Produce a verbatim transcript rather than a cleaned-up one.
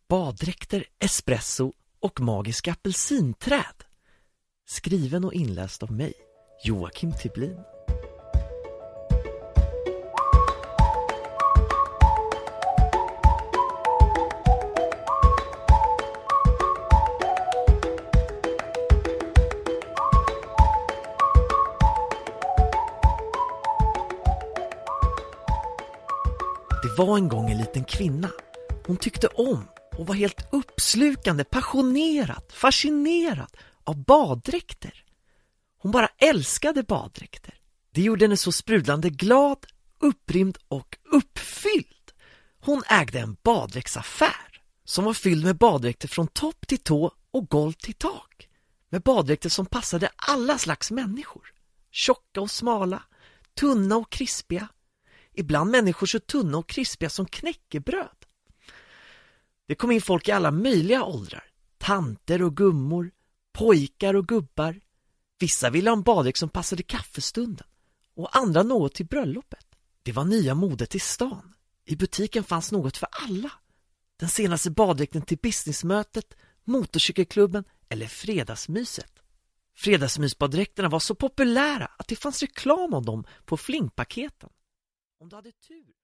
Baddräkter, espresso och magiska apelsinträd. Skriven och inläst av mig, Joakim Tiblin. Det var en gång en liten kvinna. Hon tyckte om och var helt uppslukande, passionerat, fascinerad av baddräkter. Hon bara älskade baddräkter. Det gjorde henne så sprudlande glad, upprymd och uppfylld. Hon ägde en baddräktsaffär som var fylld med baddräkter från topp till tå och golv till tak. Med baddräkter som passade alla slags människor. Tjocka och smala, tunna och krispiga. Ibland människor så tunna och krispiga som knäckebröd. Det kom in folk i alla möjliga åldrar. Tanter och gummor, pojkar och gubbar. Vissa ville ha en baddräkt som passade kaffestunden och andra något till bröllopet. Det var nya modet i stan. I butiken fanns något för alla. Den senaste baddräkten till businessmötet, motorcykelklubben eller fredagsmyset. Fredagsmysbaddräkterna var så populära att det fanns reklam om dem på flingpaketen. Om du hade tur